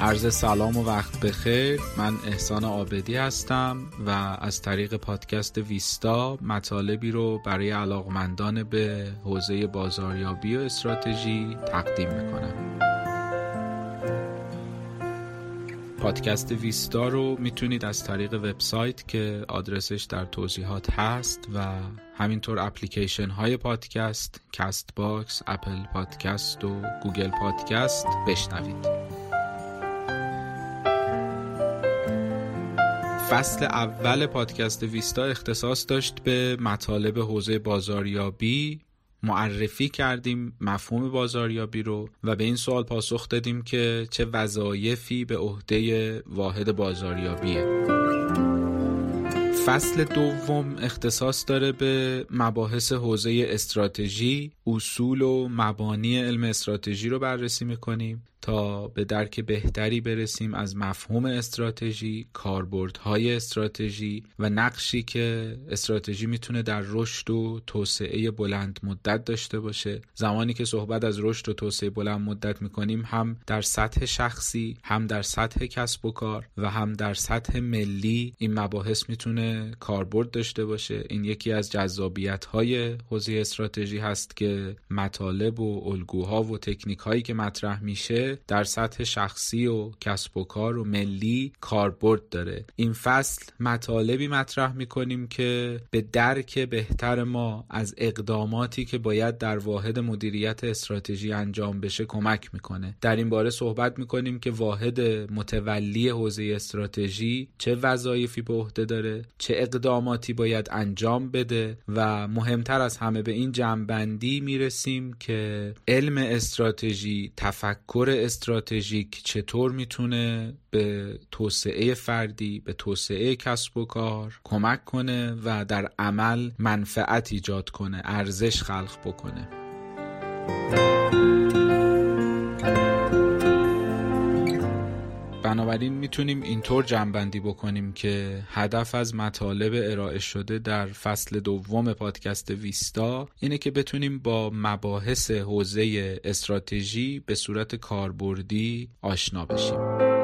عرض سلام و وقت بخیر. من احسان عابدی هستم و از طریق پادکست ویستا مطالبی رو برای علاقمندان به حوزه بازاریابی و استراتژی تقدیم میکنم. پادکست ویستا رو میتونید از طریق وبسایت که آدرسش در توضیحات هست و همینطور اپلیکیشن های پادکست، کست باکس، اپل پادکست و گوگل پادکست بشنوید. فصل اول پادکست ویستا اختصاص داشت به مطالب حوزه بازاریابی. معرفی کردیم مفهوم بازاریابی رو و به این سوال پاسخ دادیم که چه وظایفی به عهده واحد بازاریابیه. فصل دوم اختصاص داره به مباحث حوزه استراتژی. اصول و مبانی علم استراتژی رو بررسی میکنیم تا به درک بهتری برسیم از مفهوم استراتژی، کاربردهای استراتژی و نقشی که استراتژی میتونه در رشد و توسعه بلند مدت داشته باشه. زمانی که صحبت از رشد و توسعه بلند مدت میکنیم هم در سطح شخصی، هم در سطح کسب و کار و هم در سطح ملی این مباحث میتونه کاربرد داشته باشه. این یکی از جذابیت‌های حوزه استراتژی هست که مطالب و الگوها و تکنیک‌هایی که مطرح میشه در سطح شخصی و کسب و کار و ملی کاربرد داره. این فصل مطالبی مطرح میکنیم که به درک بهتر ما از اقداماتی که باید در واحد مدیریت استراتژی انجام بشه کمک میکنه. در این باره صحبت میکنیم که واحد متولی حوزه استراتژی چه وظایفی به عهده داره، چه اقداماتی باید انجام بده و مهمتر از همه به این جمع‌بندی میرسیم که علم استراتژی، تفکر استراتژیک چطور میتونه به توسعه فردی، به توسعه کسب و کار کمک کنه و در عمل منفعت ایجاد کنه، ارزش خلق بکنه. بنابراین میتونیم اینطور جمع‌بندی بکنیم که هدف از مطالب ارائه شده در فصل دوم پادکست ویستا اینه که بتونیم با مباحث حوزه استراتژی به صورت کاربردی آشنا بشیم.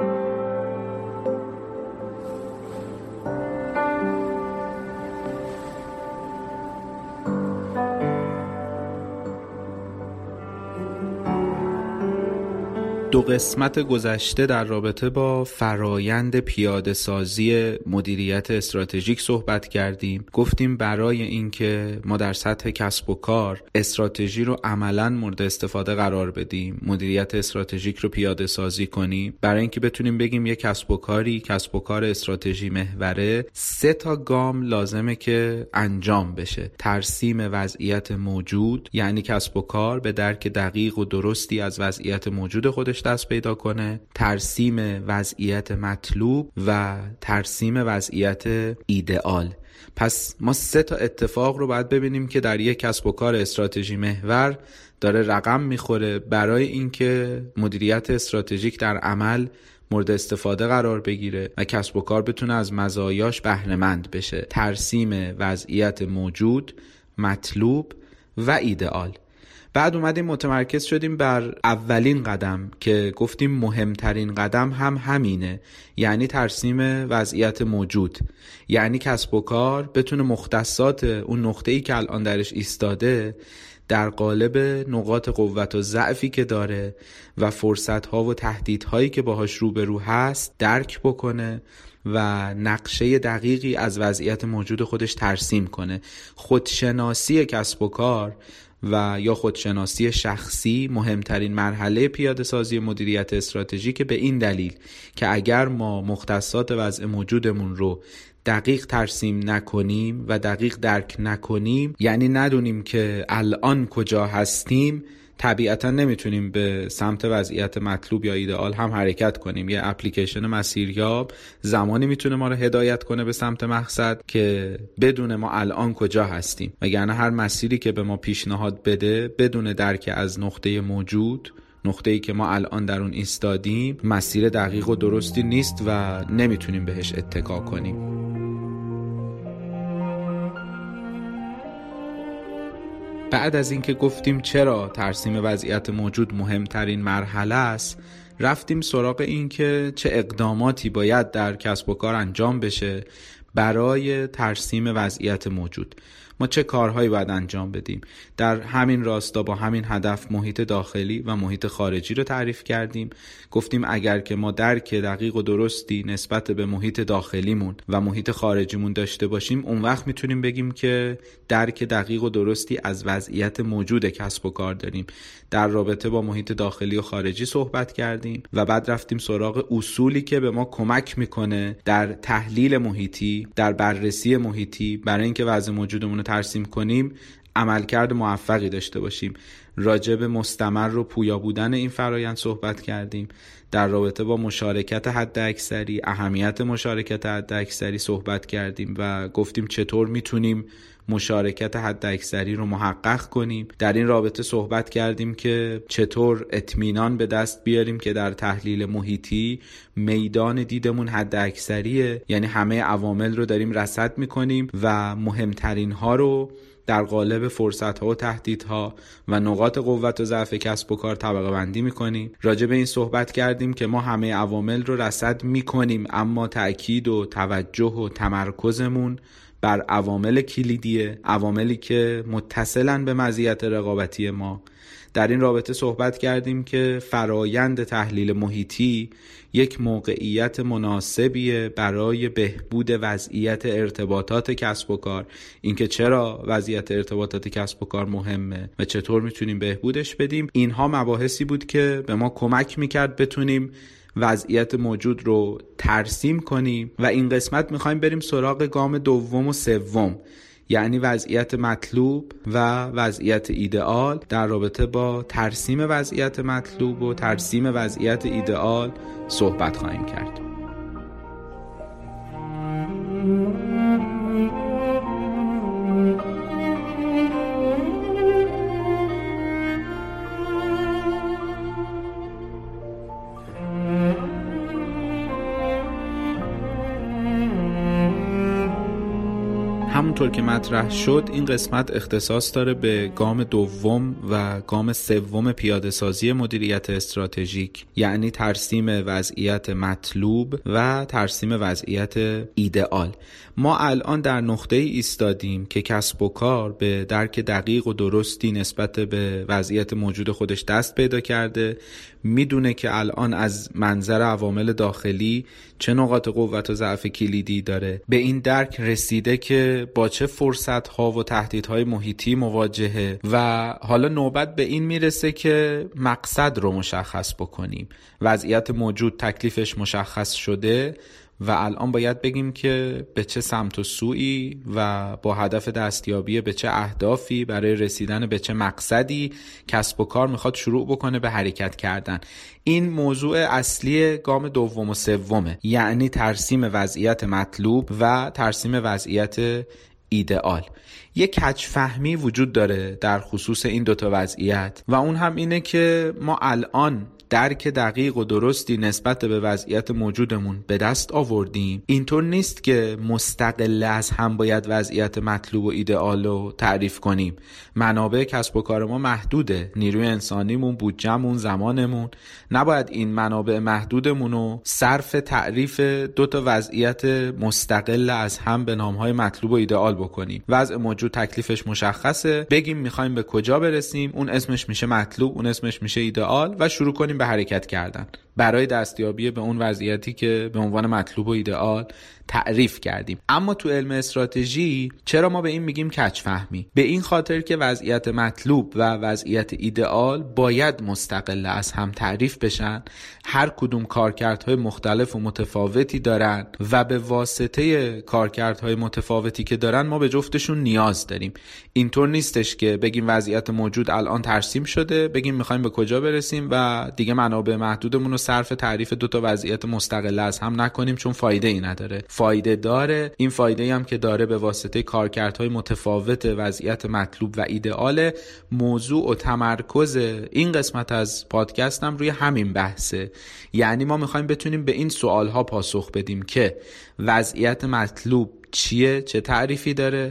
دو قسمت گذشته در رابطه با فرایند پیاده سازی مدیریت استراتژیک صحبت کردیم. گفتیم برای اینکه ما در سطح کسب و کار استراتژی رو عملاً مورد استفاده قرار بدیم، مدیریت استراتژیک رو پیاده سازی کنیم، برای اینکه بتونیم بگیم یک کسب و کار استراتژی محوره، 3 گام لازمه که انجام بشه. ترسیم وضعیت موجود، یعنی کسب و کار به درک دقیق و درستی از وضعیت موجود خودش دست پیدا کنه، ترسیم وضعیت مطلوب و ترسیم وضعیت ایدئال. پس ما 3 اتفاق رو باید ببینیم که در یک کسب و کار استراتژی محور داره رقم میخوره برای اینکه مدیریت استراتژیک در عمل مورد استفاده قرار بگیره و کسب و کار بتونه از مزایاش بهره مند بشه. ترسیم وضعیت موجود، مطلوب و ایدئال. بعد اومدیم متمرکز شدیم بر اولین قدم که گفتیم مهمترین قدم هم همینه، یعنی ترسیم وضعیت موجود. یعنی کسب و کار بتونه مختصات اون نقطه‌ای که الان درش ایستاده در قالب نقاط قوت و ضعفی که داره و فرصت‌ها و تهدیدهایی که باهاش روبرو هست درک بکنه و نقشه دقیقی از وضعیت موجود خودش ترسیم کنه. خودشناسی کسب و کار و یا خودشناسی شخصی مهمترین مرحله پیاده سازی مدیریت استراتژیک به این دلیل که اگر ما مختصات وضع موجودمون رو دقیق ترسیم نکنیم و دقیق درک نکنیم، یعنی ندونیم که الان کجا هستیم، طبیعتا نمیتونیم به سمت وضعیت مطلوب یا ایدئال هم حرکت کنیم. یه اپلیکیشن مسیریاب زمانی میتونه ما رو هدایت کنه به سمت مقصد که بدون ما الان کجا هستیم، وگرنه هر مسیری که به ما پیشنهاد بده بدون درک از نقطه موجود، نقطه‌ای که ما الان در اون ایستادیم، مسیر دقیق و درستی نیست و نمیتونیم بهش اتکا کنیم. بعد از اینکه گفتیم چرا ترسیم وضعیت موجود مهمترین مرحله است، رفتیم سراغ این که چه اقداماتی باید در کسب و کار انجام بشه برای ترسیم وضعیت موجود. ما چه کارهایی باید انجام بدیم؟ در همین راستا با همین هدف محیط داخلی و محیط خارجی رو تعریف کردیم. گفتیم اگر که ما درک دقیق و درستی نسبت به محیط داخلیمون و محیط خارجیمون داشته باشیم، اون وقت میتونیم بگیم که درک دقیق و درستی از وضعیت موجود کسب و کار داریم. در رابطه با محیط داخلی و خارجی صحبت کردیم و بعد رفتیم سراغ اصولی که به ما کمک میکنه در تحلیل محیطی، در بررسی محیطی، برای اینکه وضع موجودمون رو ترسیم کنیم عملکرد موفقی داشته باشیم. راجع به مستمر و پویا بودن این فرایند صحبت کردیم. در رابطه با مشارکت حداکثری، اهمیت مشارکت حداکثری صحبت کردیم و گفتیم چطور میتونیم مشارکت حداکثری رو محقق کنیم. در این رابطه صحبت کردیم که چطور اطمینان به دست بیاریم که در تحلیل محیطی میدان دیدمون حداکثریه، یعنی همه عوامل رو داریم رصد میکنیم و مهمترین ها رو در قالب فرصت‌ها و تهدیدها و نقاط قوت و ضعف کسب و کار طبقه بندی می‌کنیم. راجع به این صحبت کردیم که ما همه عوامل رو رصد می‌کنیم، اما تأکید و توجه و تمرکزمون بر عوامل کلیدیه، عواملی که متصلن به مزیت رقابتی ما. در این رابطه صحبت کردیم که فرایند تحلیل محیطی یک موقعیت مناسبیه برای بهبود وضعیت ارتباطات کسب و کار. اینکه چرا وضعیت ارتباطات کسب و کار مهمه و چطور میتونیم بهبودش بدیم، اینها مباحثی بود که به ما کمک میکرد بتونیم وضعیت موجود رو ترسیم کنیم. و این قسمت میخوایم بریم سراغ گام دوم و سوم، یعنی وضعیت مطلوب و وضعیت ایدئال. در رابطه با ترسیم وضعیت مطلوب و ترسیم وضعیت ایدئال صحبت خواهیم کرد. همونطور که مطرح شد، این قسمت اختصاص داره به گام دوم و گام سوم پیاده سازی مدیریت استراتژیک، یعنی ترسیم وضعیت مطلوب و ترسیم وضعیت ایدئال. ما الان در نقطه ای ایستادیم که کسب و کار به درک دقیق و درستی نسبت به وضعیت موجود خودش دست پیدا کرده، میدونه که الان از منظر عوامل داخلی چه نقاط قوت و ضعف کلیدی داره. به این درک رسیده که با چه فرصت‌ها و تهدیدهای محیطی مواجهه و حالا نوبت به این میرسه که مقصد رو مشخص بکنیم. وضعیت موجود تکلیفش مشخص شده و الان باید بگیم که به چه سمت و سویی و با هدف دستیابی به چه اهدافی برای رسیدن به چه مقصدی کسب و کار میخواد شروع بکنه به حرکت کردن. این موضوع اصلی گام دوم و سومه، یعنی ترسیم وضعیت مطلوب و ترسیم وضعیت ایدئال. یک کج فهمی وجود داره در خصوص این دوتا وضعیت و اون هم اینه که ما الان درک دقیق و درستی نسبت به وضعیت موجودمون به دست آوردیم. اینطور نیست که مستقل از هم باید وضعیت مطلوب و ایدئال رو تعریف کنیم. منابع کسب و کار ما محدوده، نیروی انسانیمون، بودجه‌مون، زمانمون. نباید این منابع محدودمون رو صرف تعریف دو تا وضعیت مستقل از هم به نام‌های مطلوب و ایدئال بکنیم. وضع موجود تکلیفش مشخصه، بگیم می‌خوایم به کجا برسیم، اون اسمش میشه مطلوب، اون اسمش میشه ایدئال و شروع کنیم به حرکت کردن برای دستیابی به اون وضعیتی که به عنوان مطلوب و ایدئال تعریف کردیم. اما تو علم استراتژی چرا ما به این میگیم کج فهمی؟ به این خاطر که وضعیت مطلوب و وضعیت ایدئال باید مستقل از هم تعریف بشن. هر کدوم کارکردهای مختلف و متفاوتی دارن و به واسطه کارکردهای متفاوتی که دارن ما به جفتشون نیاز داریم. اینطور نیستش که بگیم وضعیت موجود الان ترسیم شده، بگیم میخوایم به کجا برسیم و دیگه منابع محدودمون رو صرف تعریف دو تا وضعیت مستقل از هم نکنیم، چون فایده ای نداره. فایده داره. این فایده هم که داره به واسطه کارکردهای متفاوت وضعیت مطلوب و ایدئال. موضوع و تمرکز این قسمت از پادکستم روی همین بحثه. یعنی ما میخوایم بتونیم به این سوالها پاسخ بدیم که وضعیت مطلوب چیه، چه تعریفی داره،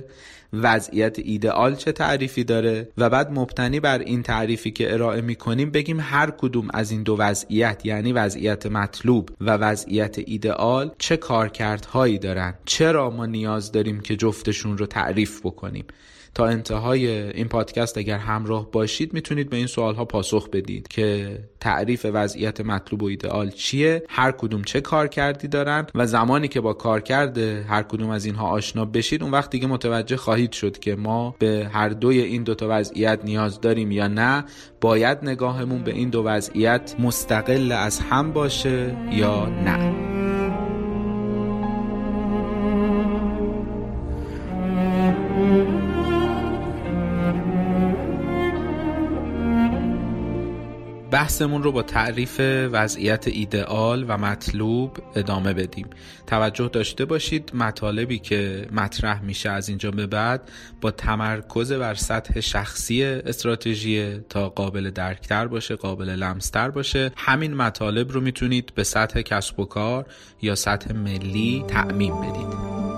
وضعیت ایدئال چه تعریفی داره و بعد مبتنی بر این تعریفی که ارائه میکنیم بگیم هر کدوم از این دو وضعیت، یعنی وضعیت مطلوب و وضعیت ایدئال، چه کارکردهایی دارن، چرا ما نیاز داریم که جفتشون رو تعریف بکنیم. تا انتهای این پادکست اگر همراه باشید میتونید به این سوالها پاسخ بدید که تعریف وضعیت مطلوب و ایدئال چیه، هر کدوم چه کارکردی دارن و زمانی که با کارکرد هر کدوم از اینها آشنا بشید اون وقت دیگه متوجه خواهید شد که ما به هر دوی این دوتا وضعیت نیاز داریم یا نه، باید نگاهمون به این دو وضعیت مستقل از هم باشه یا نه. بحثمون رو با تعریف وضعیت ایدئال و مطلوب ادامه بدیم. توجه داشته باشید مطالبی که مطرح میشه از اینجا به بعد با تمرکز بر سطح شخصی استراتژی تا قابل درکتر باشه، قابل لمستر باشه. همین مطالب رو میتونید به سطح کسب و کار یا سطح ملی تعمیم بدید.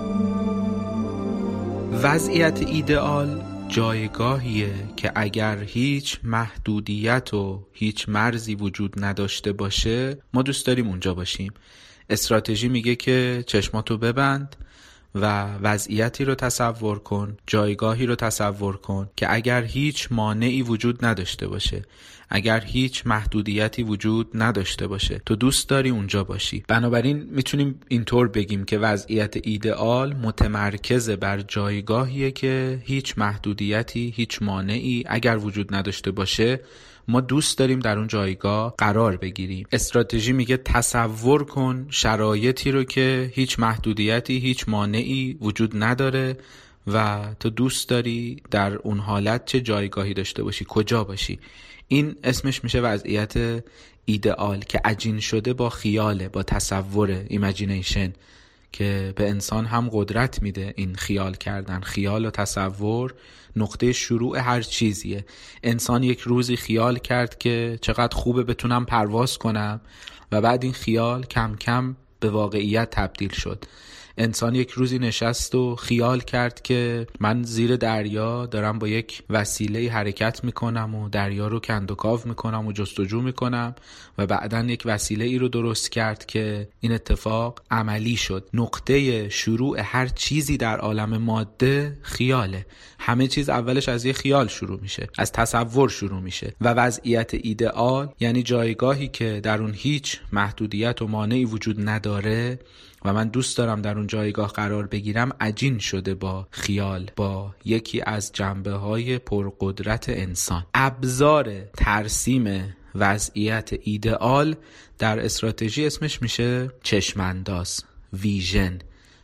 وضعیت ایدئال جایگاهیه که اگر هیچ محدودیت و هیچ مرزی وجود نداشته باشه ما دوست داریم اونجا باشیم. استراتژی میگه که چشماتو ببند و وضعیتی رو تصور کن، جایگاهی رو تصور کن که اگر هیچ مانعی وجود نداشته باشه، اگر هیچ محدودیتی وجود نداشته باشه، تو دوست داری اونجا باشی. بنابراین میتونیم اینطور بگیم که وضعیت ایدئال متمرکز بر جایگاهیه که هیچ محدودیتی، هیچ مانعی اگر وجود نداشته باشه ما دوست داریم در اون جایگاه قرار بگیریم. استراتژی میگه تصور کن شرایطی رو که هیچ محدودیتی، هیچ مانعی وجود نداره و تو دوست داری در اون حالت چه جایگاهی داشته باشی، کجا باشی. این اسمش میشه وضعیت ایدئال که عجین شده با خیاله، با تصور، ایمیجینیشن، که به انسان هم قدرت میده این خیال کردن. خیال و تصور نقطه شروع هر چیزیه. انسان یک روزی خیال کرد که چقدر خوبه بتونم پرواز کنم و بعد این خیال کم کم به واقعیت تبدیل شد. انسان یک روزی نشست و خیال کرد که من زیر دریا دارم با یک وسیله حرکت میکنم و دریا رو کندوکاو میکنم و جستجو میکنم و بعدن یک وسیله ای رو درست کرد که این اتفاق عملی شد. نقطه شروع هر چیزی در عالم ماده خیاله. همه چیز اولش از یه خیال شروع میشه، از تصور شروع میشه. و وضعیت ایدئال یعنی جایگاهی که در اون هیچ محدودیت و مانعی وجود نداره و من دوست دارم در اون جایگاه قرار بگیرم، عجین شده با خیال، با یکی از جنبه‌های پرقدرت انسان. ابزار ترسیم وضعیت ایدئال در استراتژی اسمش میشه چشمانداز، ویژن،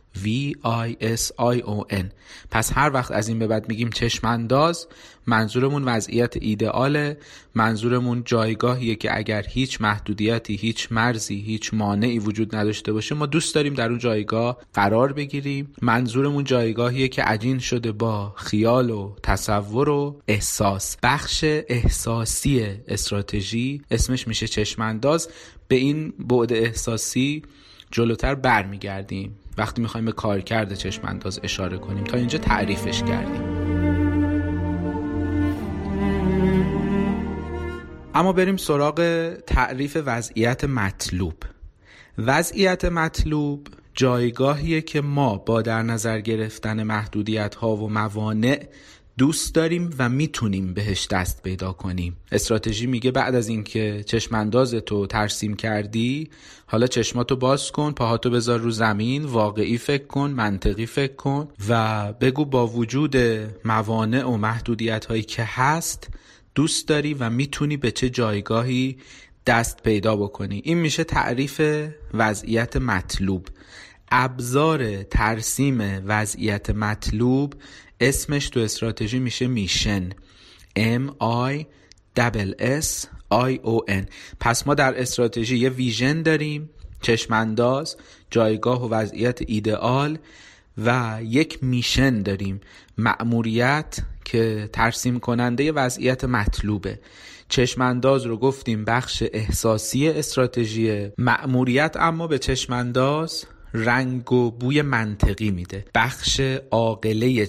VISION. پس هر وقت از این به بعد میگیم چشمانداز، منظورمون وضعیت ایدئاله، منظورمون جایگاهیه که اگر هیچ محدودیتی، هیچ مرزی، هیچ مانعی وجود نداشته باشه ما دوست داریم در اون جایگاه قرار بگیریم. منظورمون جایگاهیه که عجین شده با خیال و تصور و احساس. بخش احساسی استراتژی اسمش میشه چشمانداز. به این بعد احساسی جلوتر برمیگردیم وقتی میخوایم به کارکرد چشمانداز اشاره کنیم. تا اینجا تعریفش کردیم. اما بریم سراغ تعریف وضعیت مطلوب. وضعیت مطلوب جایگاهیه که ما با در نظر گرفتن محدودیت‌ها و موانع دوست داریم و میتونیم بهش دست پیدا کنیم. استراتژی میگه بعد از اینکه چشماندازتو ترسیم کردی، حالا چشماتو باز کن، پاهاتو بذار رو زمین، واقعی فکر کن، منطقی فکر کن و بگو با وجود موانع و محدودیت‌هایی که هست دوست داری و میتونی به چه جایگاهی دست پیدا بکنی. این میشه تعریف وضعیت مطلوب. ابزار ترسیم وضعیت مطلوب اسمش تو استراتژی میشه میشن، MISSION. پس ما در استراتژی یه ویژن داریم، چشمانداز، جایگاه و وضعیت ایدئال، و یک میشن داریم، مأموریت که ترسیم کننده وضعیت مطلوبه. چشمانداز رو گفتیم بخش احساسی استراتژی، مأموریت اما به چشمانداز رنگ و بوی منطقی میده. بخش عاقله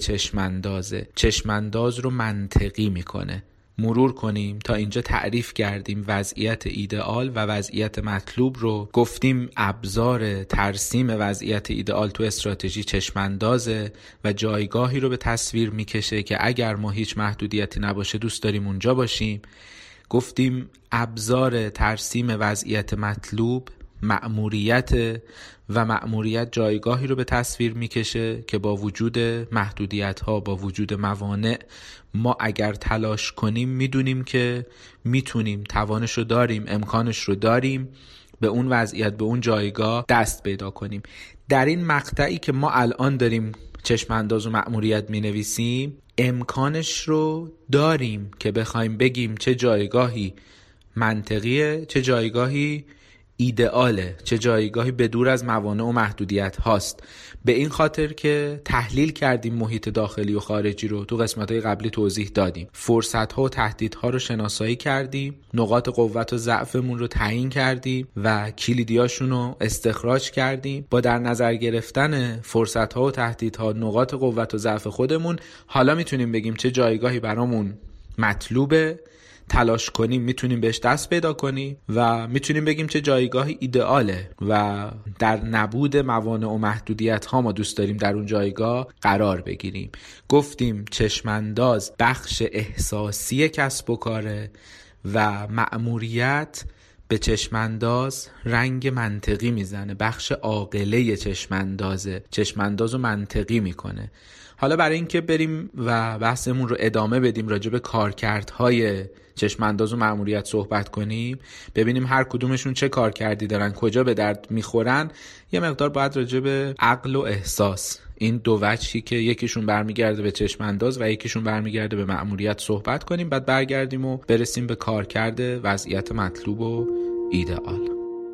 چشمانداز رو منطقی میکنه. مرور کنیم تا اینجا تعریف کردیم وضعیت ایدئال و وضعیت مطلوب رو. گفتیم ابزار ترسیم وضعیت ایدئال تو استراتژی چشماندازه و جایگاهی رو به تصویر میکشه که اگر ما هیچ محدودیتی نباشه دوست داریم اونجا باشیم. گفتیم ابزار ترسیم وضعیت مطلوب مأموریت و مأموریت جایگاهی رو به تصویر میکشه که با وجود محدودیت ها، با وجود موانع، ما اگر تلاش کنیم میدونیم که میتونیم، توانش رو داریم، امکانش رو داریم به اون وضعیت، به اون جایگاه دست پیدا کنیم. در این مقطعی که ما الان داریم چشمانداز و مأموریت مینویسیم امکانش رو داریم که بخوایم بگیم چه جایگاهی منطقیه، چه جایگاهی ایدئاله، چه جایگاهی به دور از موانع و محدودیت هاست. به این خاطر که تحلیل کردیم محیط داخلی و خارجی رو، تو قسمت‌های قبلی توضیح دادیم، فرصت‌ها و تهدیدها رو شناسایی کردیم، نقاط قوت و ضعفمون رو تعیین کردیم و کلیدیاشون رو استخراج کردیم. با در نظر گرفتن فرصت‌ها و تهدیدها، نقاط قوت و ضعف خودمون، حالا میتونیم بگیم چه جایگاهی برامون مطلوبه، تلاش کنیم میتونیم بهش دست پیدا کنیم و میتونیم بگیم چه جایگاهی ایدئاله و در نبود موانع و محدودیت ها ما دوست داریم در اون جایگاه قرار بگیریم. گفتیم چشمانداز بخش احساسی کسب و کاره و مأموریت به چشمانداز رنگ منطقی میزنه. بخش عاقله چشمانداز رو منطقی میکنه. حالا برای اینکه بریم و بحثمون رو ادامه بدیم، راجع به کارکردهای چشمانداز و مأموریت صحبت کنیم، ببینیم هر کدومشون چه کارکردی دارن، کجا به درد میخورن، یه مقدار باید راجع به عقل و احساس، این دو وجهی که یکیشون برمیگرده به چشمانداز و یکیشون برمیگرده به مأموریت صحبت کنیم. بعد برگردیم و برسیم به کارکرد وضعیت مطلوب و ایدئال.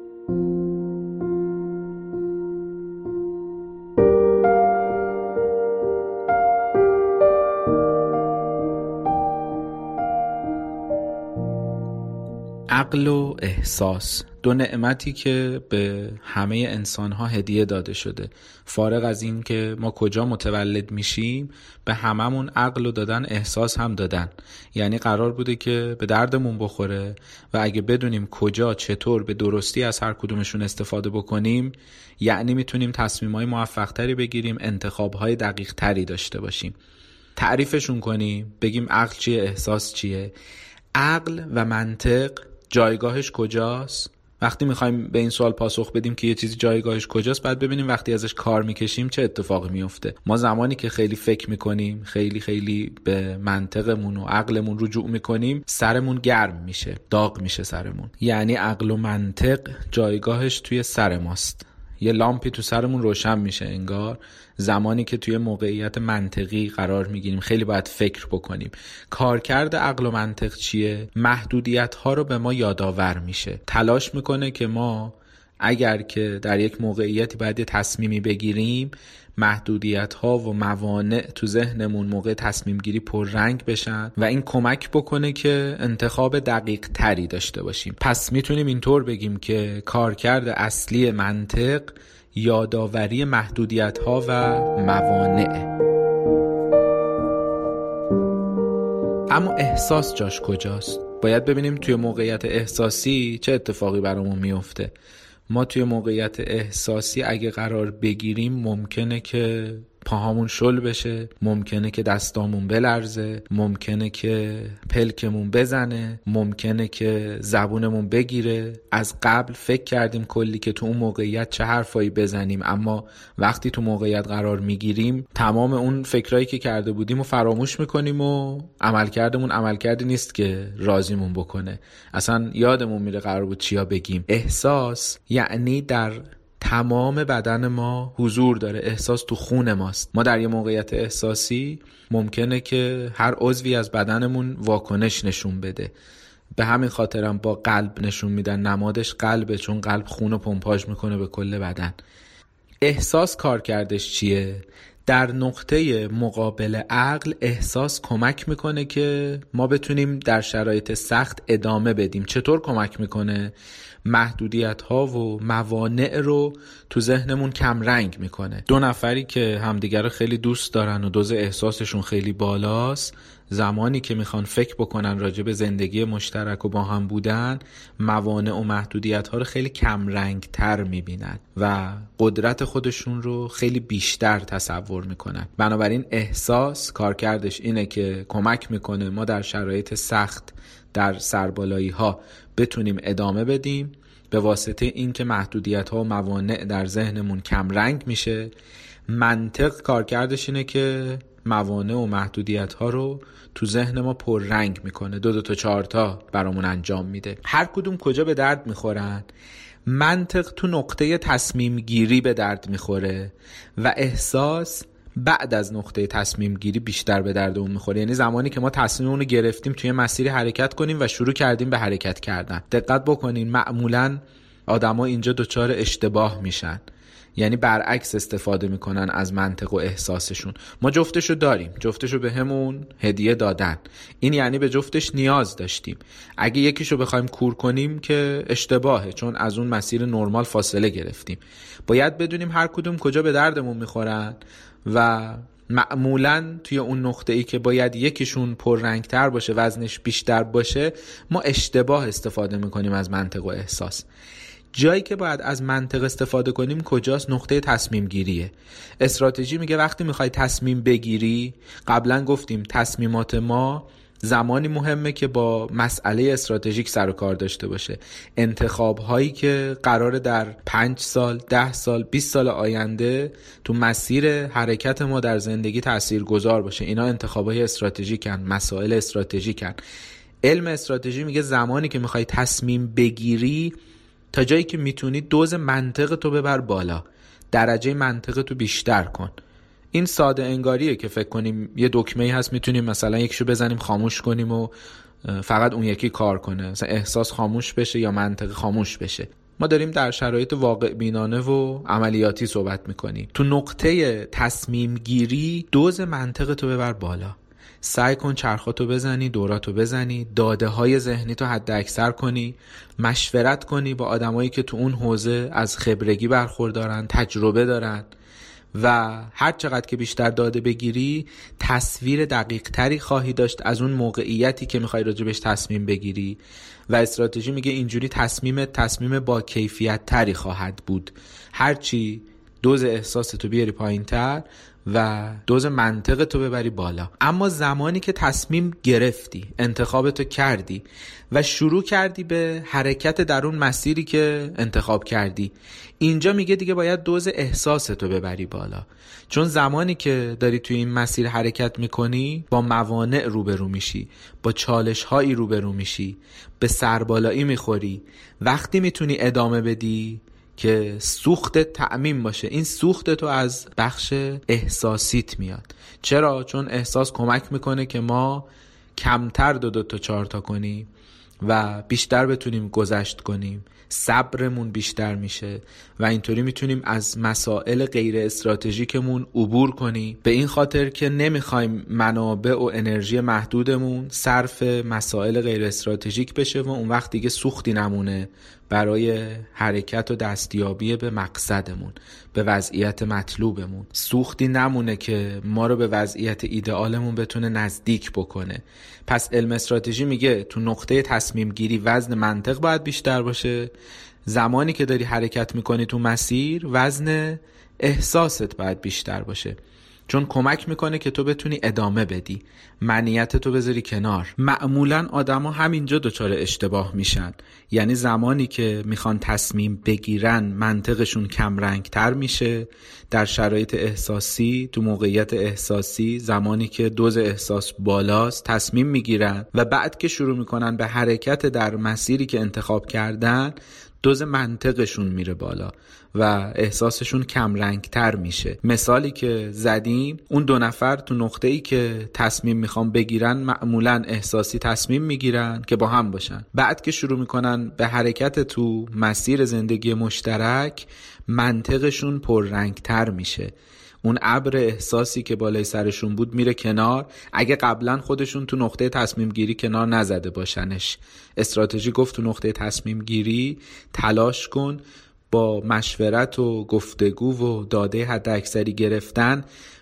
عقل و احساس، دو نعمتی که به همه انسان‌ها هدیه داده شده. فارغ از این که ما کجا متولد میشیم، به هممون عقل رو دادن، احساس هم دادن. یعنی قرار بوده که به دردمون بخوره و اگه بدونیم کجا، چطور به درستی از هر کدومشون استفاده بکنیم، یعنی میتونیم تصمیم‌های موفق‌تری بگیریم، انتخاب‌های دقیق‌تری داشته باشیم. تعریفشون کنیم، بگیم عقل چیه، احساس چیه. عقل و منطق جایگاهش کجاست؟ وقتی میخوایم به این سوال پاسخ بدیم که یه چیزی جایگاهش کجاست، بعد ببینیم وقتی ازش کار میکشیم چه اتفاقی میفته. ما زمانی که خیلی فکر میکنیم، خیلی به منطقمون و عقلمون رجوع میکنیم، سرمون گرم میشه، داغ میشه سرمون. یعنی عقل و منطق جایگاهش توی سر ماست. یه لامپی تو سرمون روشن میشه انگار زمانی که توی موقعیت منطقی قرار میگیریم. خیلی باید فکر بکنیم. کارکرد عقل و منطق چیه؟ محدودیت ها رو به ما یادآور میشه. تلاش میکنه که ما اگر که در یک موقعیتی باید تصمیمی بگیریم، محدودیت ها و موانع تو ذهنمون موقع تصمیم گیری پررنگ بشن و این کمک بکنه که انتخاب دقیق تری داشته باشیم. پس میتونیم اینطور بگیم که کارکرد اصلی منطق یادآوری محدودیت ها و موانع. اما احساس جاش کجاست؟ باید ببینیم توی موقعیت احساسی چه اتفاقی برامون میفته. ما توی موقعیت احساسی اگه قرار بگیریم ممکنه که پاهامون شل بشه، ممکنه که دستامون بلرزه، ممکنه که پلکمون بزنه، ممکنه که زبونمون بگیره. از قبل فکر کردیم کلی که تو اون موقعیت چه حرفایی بزنیم، اما وقتی تو موقعیت قرار میگیریم تمام اون فکرایی که کرده بودیم و فراموش میکنیم و عملکردی نیست که راضیمون بکنه. اصلا یادمون میره قرار بود چیا بگیم. احساس یعنی در تمام بدن ما حضور داره. احساس تو خون ماست. ما در یه موقعیت احساسی ممکنه که هر عضوی از بدنمون واکنش نشون بده. به همین خاطرم با قلب نشون میدن نمادش قلبه، چون قلب خون رو پمپاژ میکنه به کل بدن. احساس کار کردش چیه؟ در نقطه مقابل عقل احساس کمک میکنه که ما بتونیم در شرایط سخت ادامه بدیم. چطور کمک میکنه؟ محدودیت ها و موانع رو تو ذهنمون کم رنگ میکنه. دو نفری که همدیگر رو خیلی دوست دارن و دوز احساسشون خیلی بالاست، زمانی که میخوان فکر بکنن راجع به زندگی مشترک و با هم بودن، موانع و محدودیت ها رو خیلی کم رنگ تر میبینن و قدرت خودشون رو خیلی بیشتر تصور میکنن. بنابراین احساس کارکردش اینه که کمک میکنه ما در شرایط سخت، در سربالایی ها بتونیم ادامه بدیم. به واسطه این که محدودیت ها و موانع در ذهنمون کم رنگ میشه. منطق کارکردش اینه که موانع و محدودیت ها رو تو ذهن ما پر رنگ میکنه، 2 تا 4 تا برامون انجام میده. هر کدوم کجا به درد میخورن؟ منطق تو نقطه تصمیم گیری به درد میخوره و احساس بعد از نقطه تصمیم گیری بیشتر به درد اون میخوره. یعنی زمانی که ما تصمیممون رو گرفتیم توی مسیری حرکت کنیم و شروع کردیم به حرکت کردن. دقت بکنین معمولاً آدما اینجا دچار اشتباه میشن، یعنی برعکس استفاده میکنن از منطق و احساسشون. ما جفتشو داریم، جفتشو به همون هدیه دادن، این یعنی به جفتش نیاز داشتیم. اگه یکیشو بخوایم کور کنیم که اشتباهه، چون از اون مسیر نرمال فاصله گرفتیم. باید بدونیم هر کدوم کجا به دردمون میخورن و معمولاً توی اون نقطه‌ای که باید یکیشون پررنگ‌تر باشه، وزنش بیشتر باشه، ما اشتباه استفاده میکنیم از منطق و احساس. جایی که باید از منطق استفاده کنیم کجاست؟ نقطه تصمیم گیریه. استراتژی میگه وقتی میخوای تصمیم بگیری، قبلا گفتیم تصمیمات ما زمانی مهمه که با مسئله استراتژیک سر و کار داشته باشه. انتخاب هایی که قراره در 5 سال، 10 سال، 20 سال آینده تو مسیر حرکت ما در زندگی تاثیرگذار باشه، اینا انتخاب های استراتژیکن، مسائل استراتژیکن. علم استراتژی میگه زمانی که میخوای تصمیم بگیری، تا جایی که میتونی دوز منطق تو ببر بالا، درجه منطق تو بیشتر کن. این ساده انگاریه که فکر کنیم یه دکمه‌ای هست میتونیم مثلا یکیشو بزنیم خاموش کنیم و فقط اون یکی کار کنه، مثلا احساس خاموش بشه یا منطق خاموش بشه. ما داریم در شرایط واقع بینانه و عملیاتی صحبت میکنیم. تو نقطه تصمیم گیری دوز منطق تو ببر بالا، سعی کن چرخاتو بزنی، دوراتو بزنی، داده های ذهنی تو حد اکثر کنی، مشورت کنی با آدمایی که تو اون حوزه از خبرگی برخوردارن، تجربه دارن و هر چقدر که بیشتر داده بگیری تصویر دقیق تری خواهی داشت از اون موقعیتی که میخوای راجبش تصمیم بگیری و استراتژی میگه اینجوری تصمیم با کیفیت تری خواهد بود. هرچی دوز احساس تو بیاری پایین تر و دوز منطق تو ببری بالا. اما زمانی که تصمیم گرفتی، انتخاب تو کردی و شروع کردی به حرکت در اون مسیری که انتخاب کردی، اینجا میگه دیگه باید دوز احساس تو ببری بالا. چون زمانی که داری توی این مسیر حرکت میکنی با موانع روبرو میشی، با چالش هایی روبرو میشی، به سربالایی میخوری. وقتی میتونی ادامه بدی که سوخت تعمیم باشه. این سوخت تو از بخش احساسیت میاد. چرا؟ چون احساس کمک میکنه که ما کمتر 2 تا 4 تا کنیم و بیشتر بتونیم گذشت کنیم، صبرمون بیشتر میشه و اینطوری میتونیم از مسائل غیر استراتژیکمون عبور کنیم، به این خاطر که نمیخوایم منابع و انرژی محدودمون صرف مسائل غیر استراتژیک بشه و اون وقت دیگه سوختی نمونه برای حرکت و دستیابی به مقصدمون، به وضعیت مطلوبمون. سوختی نمونه که ما رو به وضعیت ایدئالمون بتونه نزدیک بکنه. پس علم استراتژی میگه تو نقطه تصمیم گیری وزن منطق باید بیشتر باشه. زمانی که داری حرکت میکنی تو مسیر، وزن احساست باید بیشتر باشه، چون کمک میکنه که تو بتونی ادامه بدی، منیت تو بذاری کنار. معمولاً آدما همینجا دچار اشتباه میشن، یعنی زمانی که میخوان تصمیم بگیرن منطقشون کم رنگ تر میشه در شرایط احساسی، تو موقعیت احساسی، زمانی که دوز احساس بالاست تصمیم میگیرن و بعد که شروع میکنن به حرکت در مسیری که انتخاب کردن، دوز منطقشون میره بالا و احساسشون کم رنگ تر میشه. مثالی که زدیم، اون 2 نفر تو نقطه‌ای که تصمیم میخوان بگیرن معمولاً احساسی تصمیم میگیرن که با هم باشن. بعد که شروع میکنن به حرکت تو مسیر زندگی مشترک، منطقشون پر رنگ تر میشه. اون ابر احساسی که بالای سرشون بود میره کنار، اگه قبلا خودشون تو نقطه تصمیم گیری کنار نزده باشنش. استراتژی گفت تو نقطه تصمیم گیری تلاش کن با مشورت و گفتگو و داده حد اکثری گرفتن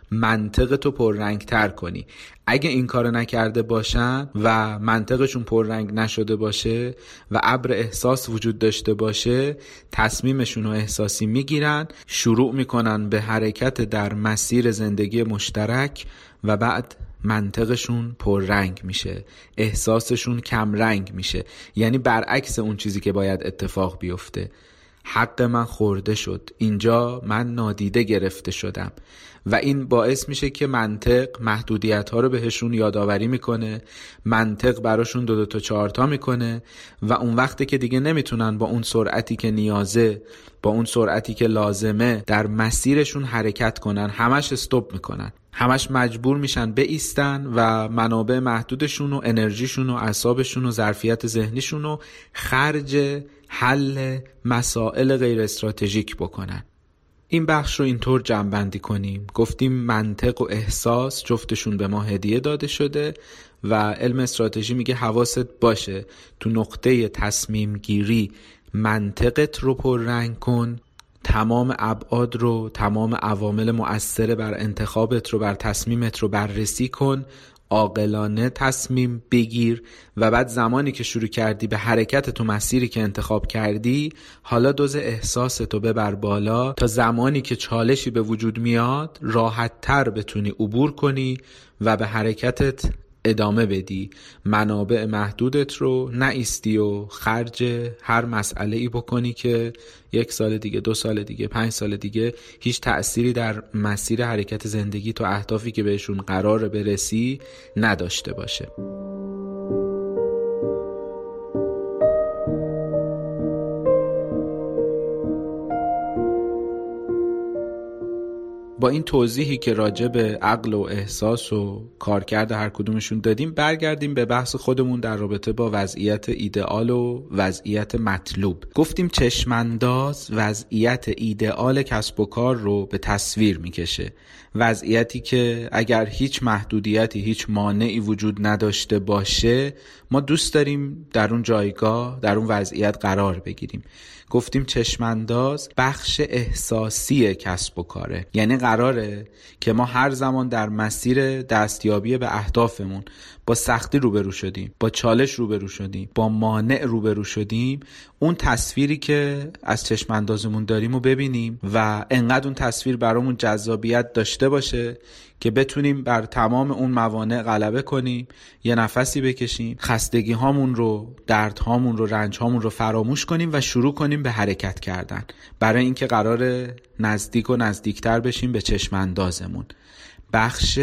منطق تو پررنگ تر کنی. اگه این کار نکرده باشن و منطقشون پررنگ نشده باشه و ابر احساس وجود داشته باشه، تصمیمشون رو احساسی میگیرن، شروع میکنن به حرکت در مسیر زندگی مشترک و بعد منطقشون پررنگ میشه، احساسشون کم رنگ میشه، یعنی برعکس اون چیزی که باید اتفاق بیفته. حق من خورده شد، اینجا من نادیده گرفته شدم و این باعث میشه که منطق محدودیت ها رو بهشون یادآوری میکنه، منطق براشون 2 تا 4 تا میکنه و اون وقتی که دیگه نمیتونن با اون سرعتی که نیازه، با اون سرعتی که لازمه در مسیرشون حرکت کنن، همش استاپ میکنن، همش مجبور میشن بایستن و منابع محدودشون و انرژیشون و اعصابشون و ظرفیت ذهنیشون رو خرج حل مسائل غیر استراتژیک بکنن. این بخش رو اینطور جمع‌بندی کنیم. گفتیم منطق و احساس جفتشون به ما هدیه داده شده و علم استراتژی میگه حواست باشه تو نقطه تصمیم گیری منطقت رو پررنگ کن، تمام ابعاد رو، تمام عوامل مؤثر بر انتخابت رو، بر تصمیمت رو بررسی کن، عاقلانه تصمیم بگیر و بعد زمانی که شروع کردی به حرکت تو مسیری که انتخاب کردی، حالا دوز احساستو ببر بالا تا زمانی که چالشی به وجود میاد راحت تر بتونی عبور کنی و به حرکتت ادامه بدی، منابع محدودت رو نایستی و خرج هر مسئله ای بکنی که 1 سال دیگه، 2 سال دیگه، 5 سال دیگه هیچ تأثیری در مسیر حرکت زندگی تو اهدافی که بهشون قراره برسی نداشته باشه. با این توضیحی که راجع به عقل و احساس و کارکرد هر کدومشون دادیم، برگردیم به بحث خودمون در رابطه با وضعیت ایدئال و وضعیت مطلوب. گفتیم چشمانداز وضعیت ایدئال کسب و کار رو به تصویر میکشه، وضعیتی که اگر هیچ محدودیتی، هیچ مانعی وجود نداشته باشه، ما دوست داریم در اون جایگاه، در اون وضعیت قرار بگیریم. گفتیم چشمانداز بخش احساسی کسب و کاره، یعنی قراره که ما هر زمان در مسیر دستیابی به اهدافمون با سختی روبرو شدیم، با چالش روبرو شدیم، با مانع روبرو شدیم، اون تصویری که از چشماندازمون داریم رو ببینیم و انقدر اون تصویر برامون جذابیت داشته باشه که بتونیم بر تمام اون موانع غلبه کنیم، یه نفسی بکشیم، خستگی هامون رو، درد هامون رو، رنج هامون رو فراموش کنیم و شروع کنیم به حرکت کردن، برای اینکه قراره نزدیک و نزدیکتر بشیم به چشماندازمون. بخش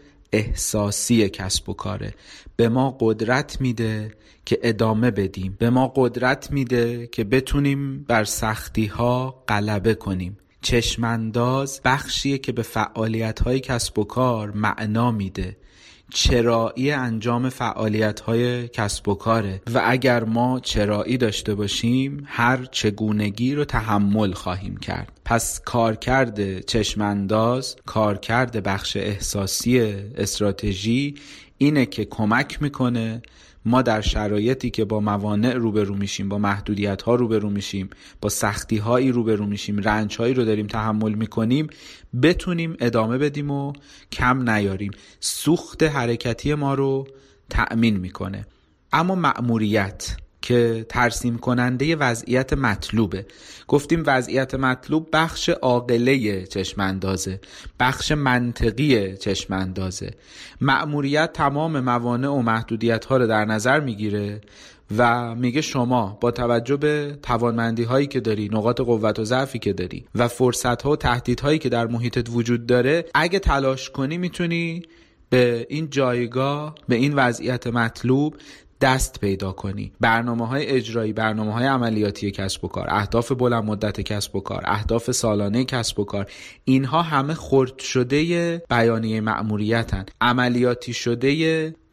احساسی کسب و کاره به ما قدرت میده که ادامه بدیم، به ما قدرت میده که بتونیم بر سختی ها غلبه کنیم. چشمانداز بخشیه که به فعالیت‌های کسب و کار معنا میده، چرایی انجام فعالیت‌های کسب و کاره و اگر ما چرایی داشته باشیم هر چگونگی رو تحمل خواهیم کرد. پس کارکرد چشمانداز، کارکرد بخش احساسی استراتژی اینه که کمک میکنه ما در شرایطی که با موانع روبرو میشیم، با محدودیت‌ها روبرو میشیم، با سختی‌هایی روبرو میشیم، رنج‌هایی رو داریم تحمل میکنیم، بتونیم ادامه بدیم و کم نیاریم. سوخت حرکتی ما رو تأمین میکنه. اما مأموریت که ترسیم کننده وضعیت مطلوبه، گفتیم وضعیت مطلوب بخش عاقله چشماندازه، بخش منطقی چشماندازه. مأموریت تمام موانع و محدودیت ها رو در نظر میگیره و میگه شما با توجه به توانمندی هایی که داری، نقاط قوت و ضعفی که داری و فرصت ها و تهدید هایی که در محیطت وجود داره، اگه تلاش کنی میتونی به این جایگاه، به این وضعیت مطلوب دست پیدا کنی. برنامه‌های اجرایی، برنامه‌های عملیاتی کسب و کار، اهداف بلند مدت کسب و کار، اهداف سالانه کسب و کار، اینها همه خرد شده بیانیه مأموریتن، عملیاتی شده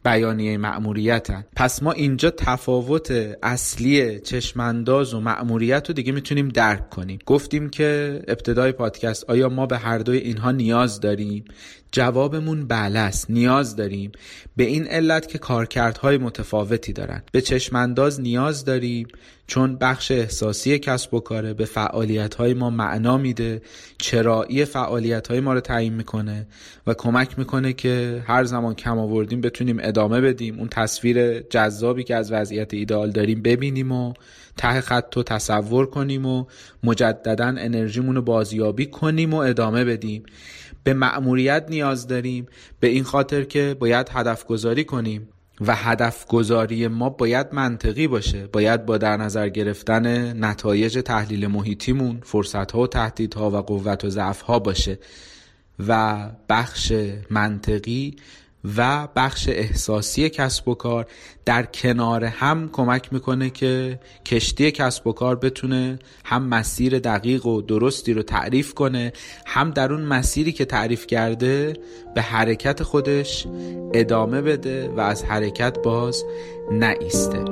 بیانیه مأموریتن. پس ما اینجا تفاوت اصلی چشمانداز و مأموریت رو دیگه میتونیم درک کنیم. گفتیم که ابتدای پادکست آیا ما به هر دوی اینها نیاز داریم؟ جوابمون بله است، نیاز داریم، به این علت که کارکردهای متفاوتی دارن. به چشمانداز نیاز داریم چون بخش احساسی کسب و کاره، به فعالیت‌های ما معنا میده، چرایی فعالیت‌های ما رو تعیین میکنه و کمک میکنه که هر زمان کم آوردیم بتونیم ادامه بدیم، اون تصویر جذابی که از وضعیت ایدئال داریم ببینیم و ته خط رو تصور کنیم و مجدداً انرژیمون رو بازیابی کنیم و ادامه بدیم. به مأموریت نیاز داریم به این خاطر که باید هدف گذاری کنیم و هدف گذاری ما باید منطقی باشه، باید با در نظر گرفتن نتایج تحلیل محیطیمون، فرصت‌ها و تهدیدها و قوت و ضعف‌ها باشه و بخش منطقی و بخش احساسی کسب و کار در کنار هم کمک میکنه که کشتی کسب و کار بتونه هم مسیر دقیق و درستی رو تعریف کنه، هم در اون مسیری که تعریف کرده به حرکت خودش ادامه بده و از حرکت باز نایسته.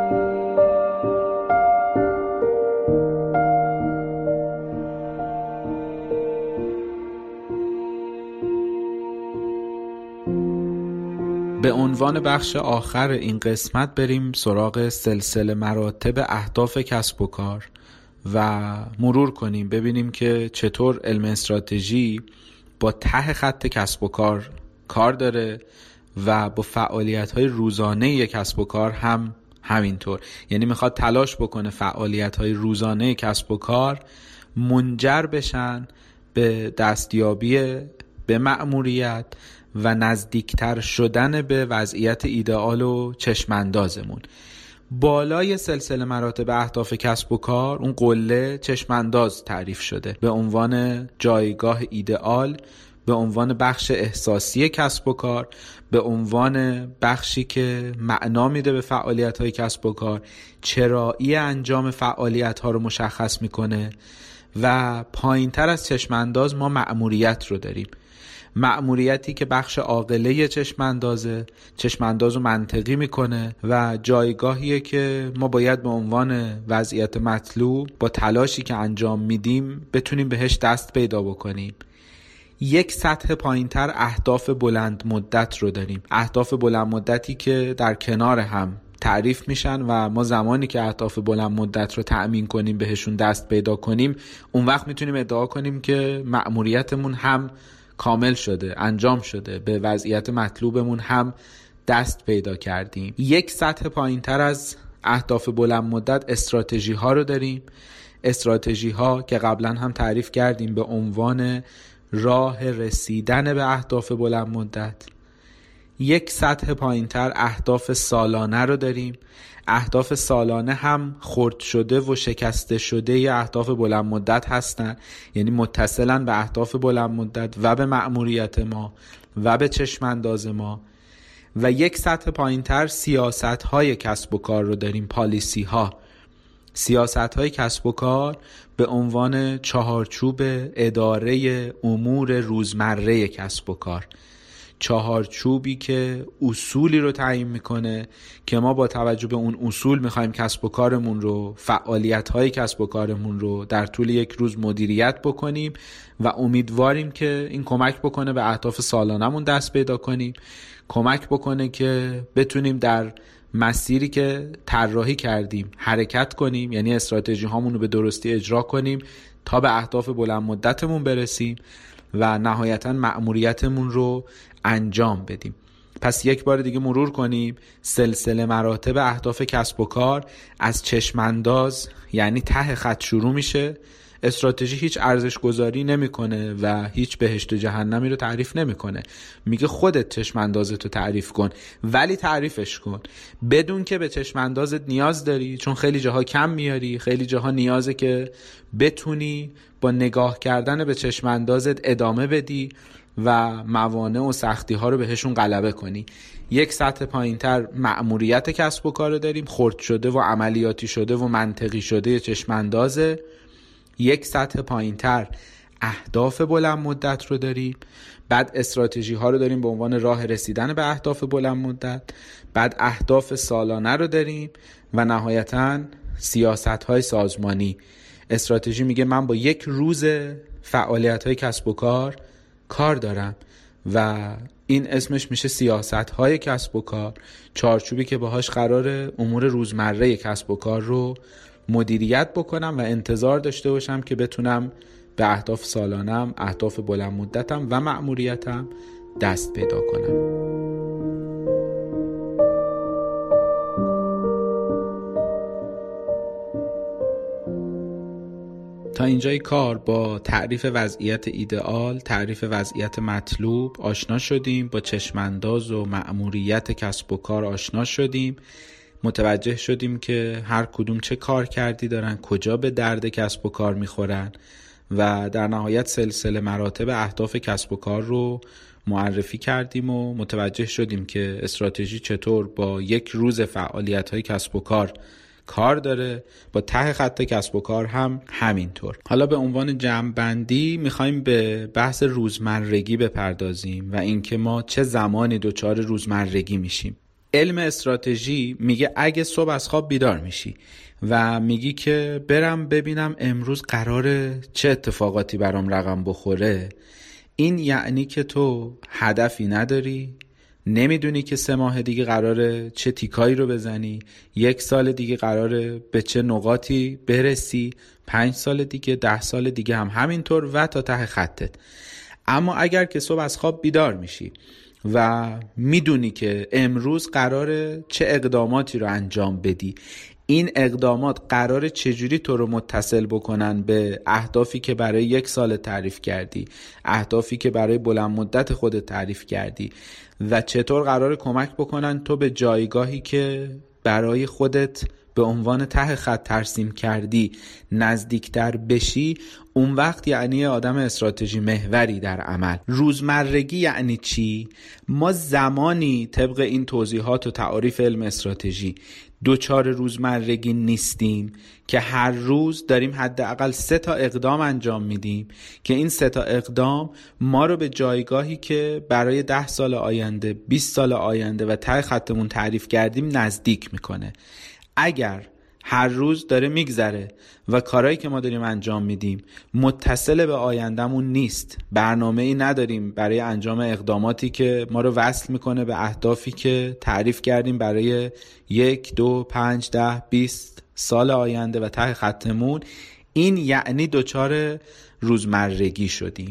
به عنوان بخش آخر این قسمت بریم سراغ سلسله مراتب اهداف کسب و کار و مرور کنیم، ببینیم که چطور علم استراتژی با ته خط کسب و کار داره و با فعالیت‌های روزانه کسب و کار هم همینطور. یعنی میخواد تلاش بکنه فعالیت‌های روزانه کسب و کار منجر بشن به دستیابی به مأموریت و نزدیکتر شدن به وضعیت ایدئال و چشماندازمون. بالای سلسله مراتب اهداف کسب و کار اون قله چشمانداز تعریف شده به عنوان جایگاه ایدئال، به عنوان بخش احساسی کسب و کار، به عنوان بخشی که معنا میده به فعالیت‌های کسب و کار، چرایی انجام فعالیت‌ها رو مشخص میکنه و پایین‌تر از چشمانداز ما مأموریت رو داریم. مأموریتی که بخش عاقله چشمانداز رو منطقی میکنه و جایگاهیه که ما باید به عنوان وضعیت مطلوب با تلاشی که انجام میدیم بتونیم بهش دست پیدا بکنیم. یک سطح پایینتر اهداف بلند مدت رو داریم. اهداف بلند مدتی که در کنار هم تعریف میشن و ما زمانی که اهداف بلند مدت رو تأمین کنیم، بهشون دست پیدا کنیم، اون وقت میتونیم ادعا کنیم که مأموریتمون هم کامل شده، انجام شده، به وضعیت مطلوبمون هم دست پیدا کردیم. یک سطح پایینتر از اهداف بلند مدت استراتژی ها رو داریم. استراتژی ها که قبلا هم تعریف کردیم به عنوان راه رسیدن به اهداف بلند مدت. یک سطح پایینتر اهداف سالانه رو داریم. اهداف سالانه هم خرد شده و شکسته شده ی اهداف بلند مدت هستن، یعنی متصلن به اهداف بلند مدت و به مأموریت ما و به چشمانداز ما. و یک سطح پایینتر سیاست‌های کسب و کار رو داریم، پالیسی ها. سیاست‌های کسب و کار به عنوان چهارچوب اداره امور روزمره کسب و کار، چهارچوبی که اصولی رو تعیین میکنه که ما با توجه به اون اصول میخوایم کسب و کارمون رو، فعالیت‌های کسب و کارمون رو در طول یک روز مدیریت بکنیم و امیدواریم که این کمک بکنه به اهداف سالانمون دست پیدا کنیم، کمک بکنه که بتونیم در مسیری که طراحی کردیم حرکت کنیم، یعنی استراتژی هامون رو به درستی اجرا کنیم تا به اهداف بلند مدتمون برسیم و نهایتاً مأموریتمون رو انجام بدیم. پس یک بار دیگه مرور کنیم. سلسله مراتب اهداف کسب و کار از چشمانداز یعنی ته خط شروع میشه. استراتژی هیچ ارزش گذاری نمیکنه و هیچ بهشت و جهنمی رو تعریف نمیکنه. میگه خودت چشماندازت رو تعریف کن، ولی تعریفش کن بدون که به چشماندازت نیاز داری، چون خیلی جاها کم میاری، خیلی جاها نیازه که بتونی با نگاه کردن به چشماندازت ادامه بدی و موانع و سختی ها رو بهشون غلبه کنی. یک سطح پایینتر مأموریت کسب و کار رو داریم، خرد شده و عملیاتی شده و منطقی شده چشماندازه. یک سطح پایینتر اهداف بلند مدت رو داریم، بعد استراتژی ها رو داریم به عنوان راه رسیدن به اهداف بلند مدت، بعد اهداف سالانه رو داریم و نهایتاً سیاست های سازمانی. استراتژی میگه من با یک روز فعالیت های کسب و کار دارم و این اسمش میشه سیاست های کسب و کار، چارچوبی که باهاش قراره امور روزمره کسب و کار رو مدیریت بکنم و انتظار داشته باشم که بتونم به اهداف سالانم، اهداف بلند مدتم و مأموریتم دست پیدا کنم. تا اینجای کار با تعریف وضعیت ایدئال، تعریف وضعیت مطلوب آشنا شدیم، با چشمانداز و مأموریت کسب و کار آشنا شدیم، متوجه شدیم که هر کدوم چه کار کردی دارن، کجا به درد کسب و کار میخورن و در نهایت سلسله مراتب اهداف کسب و کار رو معرفی کردیم و متوجه شدیم که استراتژی چطور با یک روز فعالیت‌های کسب و کار داره، با ته خط کسب و کار هم همینطور. حالا به عنوان جمع‌بندی میخوایم به بحث روزمرگی بپردازیم و اینکه ما چه زمانی دچار روزمرگی میشیم. علم استراتژی میگه اگه صبح از خواب بیدار میشی و میگی که برم ببینم امروز قراره چه اتفاقاتی برام رقم بخوره، این یعنی که تو هدفی نداری، نمیدونی که 3 ماه دیگه قراره چه تیکایی رو بزنی، 1 سال دیگه قراره به چه نقاطی برسی، 5 سال دیگه، 10 سال دیگه هم همینطور و تا ته خطت. اما اگر که صبح از خواب بیدار میشی و میدونی که امروز قراره چه اقداماتی رو انجام بدی، این اقدامات قراره چجوری تو رو متصل بکنن به اهدافی که برای 1 سال تعریف کردی، اهدافی که برای بلند مدت خودت تعریف کردی و چطور قراره کمک بکنن تو به جایگاهی که برای خودت به عنوان ته خط ترسیم کردی نزدیکتر بشی، اون وقت یعنی آدم استراتژی محوری در عمل. روزمرگی یعنی چی؟ ما زمانی طبق این توضیحات و تعاریف علم استراتژی دوچار روزمرگی نیستیم که هر روز داریم حداقل 3 تا اقدام انجام میدیم که این 3 تا اقدام ما رو به جایگاهی که برای 10 سال آینده، 20 سال آینده و ته خطمون تعریف کردیم نزدیک میکنه. اگر هر روز داره میگذره و کارهایی که ما داریم انجام میدیم متصل به آیندهمون نیست، برنامه‌ای نداریم برای انجام اقداماتی که ما رو وصل میکنه به اهدافی که تعریف کردیم برای 1، 2، 5، 10، 20 سال آینده و ته خطمون، این یعنی دوچار روزمرگی شدیم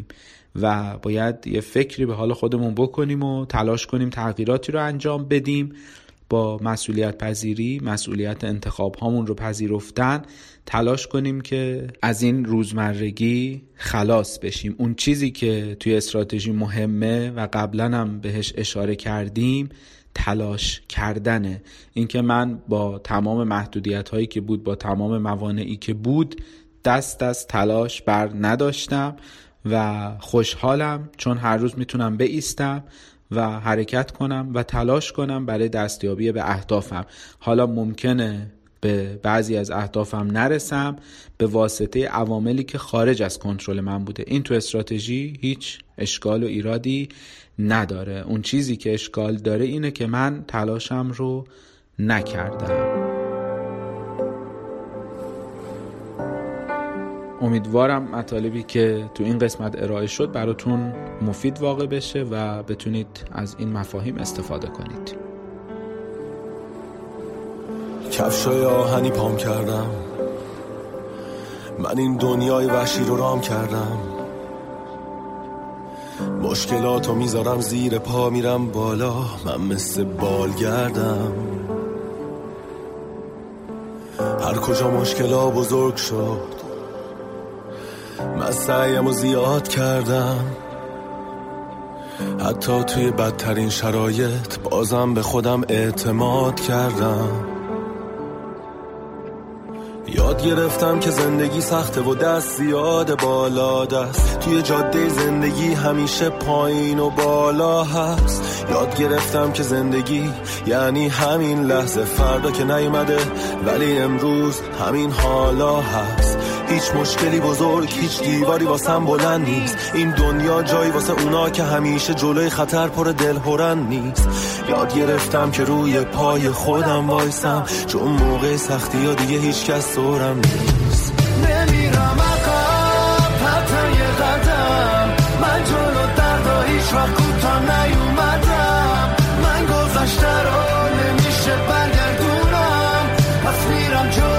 و باید یه فکری به حال خودمون بکنیم و تلاش کنیم تغییراتی رو انجام بدیم، با مسئولیت پذیری، مسئولیت انتخاب هامون رو پذیرفتن تلاش کنیم که از این روزمرگی خلاص بشیم. اون چیزی که توی استراتژی مهمه و قبلا هم بهش اشاره کردیم تلاش کردنه. اینکه من با تمام محدودیت هایی که بود، با تمام موانعی که بود، دست از تلاش بر نداشتم و خوشحالم چون هر روز میتونم بایستم و حرکت کنم و تلاش کنم برای دستیابی به اهدافم. حالا ممکنه به بعضی از اهدافم نرسم به واسطه عواملی که خارج از کنترل من بوده. این تو استراتژی هیچ اشکال و ایرادی نداره. اون چیزی که اشکال داره اینه که من تلاشم رو نکردم. امیدوارم مطالبی که تو این قسمت ارائه شد براتون مفید واقع بشه و بتونید از این مفاهیم استفاده کنید. کفشای آهنی پام کردم، من این دنیای وحشی رو رام کردم، مشکلاتو میذارم زیر پا میرم بالا، من مثل بالگردم، هر کجا مشکلا بزرگ شد من سعیمو زیاد کردم، حتی توی بدترین شرایط بازم به خودم اعتماد کردم. یاد گرفتم که زندگی سخته و دست زیاد بالا دست، توی جاده زندگی همیشه پایین و بالا هست. یاد گرفتم که زندگی یعنی همین لحظه، فردا که نیومده ولی امروز همین حالا هست. هیچ مشکلی بزرگ، هیچ دیواری واسم بلند نیست. این دنیا جایی واسه اونا که همیشه جلوی خطر پر دلهرن نیست. یاد گرفتم که روی پای خودم وایسم، چون موقع سختی ها دیگه هیچ کس دورم نیست. نمیرم عقب حتی یه قدم، من جلو دردا هیچ وقت کوتاه نیومدم. من گذشته رو نمیشه برگردونم، پس میرم جلو